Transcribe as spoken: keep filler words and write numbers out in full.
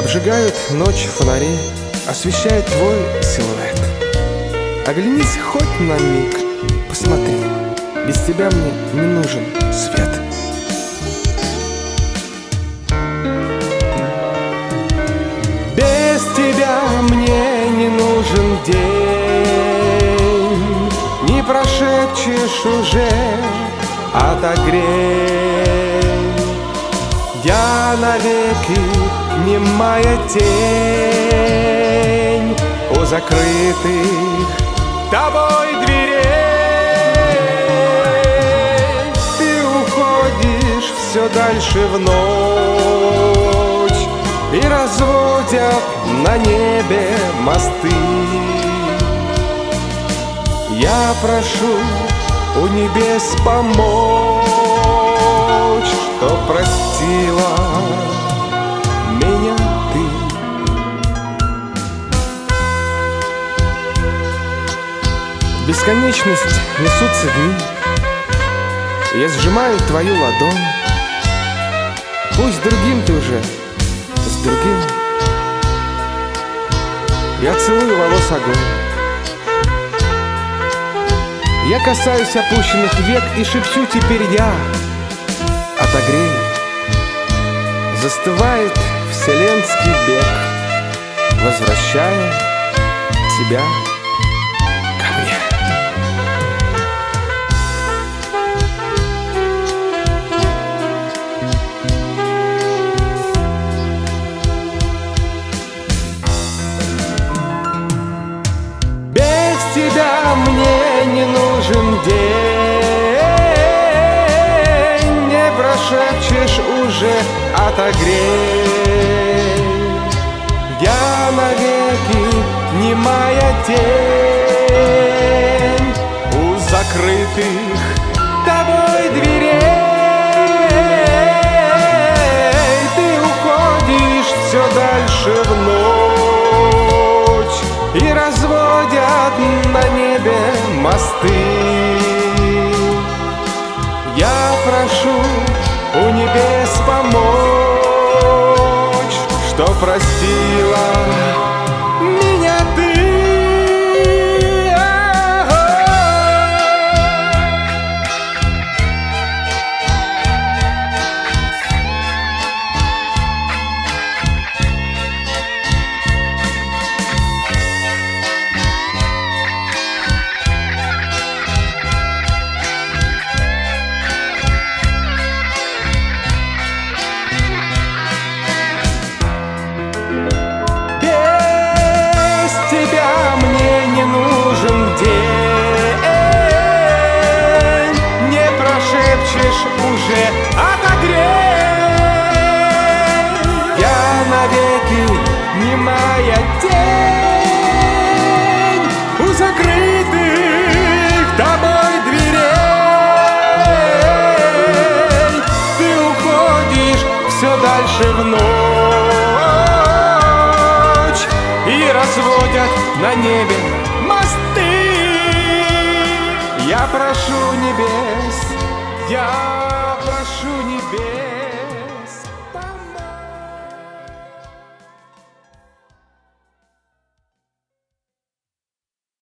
Обжигают ночь фонари, освещает твой силуэт. Оглянись хоть на миг, посмотри, без тебя мне не нужен свет. Без тебя мне не нужен день, не прошепчешь уже, отогрей. Я навеки немая тень у закрытых тобой дверей. Ты уходишь все дальше в ночь, и разводят на небе мосты. Я прошу у небес помочь, что простила меня ты. В бесконечность несутся дни, я сжимаю твою ладонь. Пусть другим ты уже, с другим. Я целую волос огонь. Я касаюсь опущенных век и шепчу теперь я: отогрей. Застывает вселенский бег, возвращая тебя ко мне. Без тебя мне не нужен день, не прошепчешь уже, отогрей. Я навеки немая тень у закрытых тобой дверей. Ты уходишь все дальше в ночь, и разводят на небе мосты. Я прошу у небес помочь, что простила меня ты. Уже отогрей. Я навеки немая тень у закрытых тобой дверей. Ты уходишь все дальше в ночь, и разводят на небе мосты. Я прошу небес, я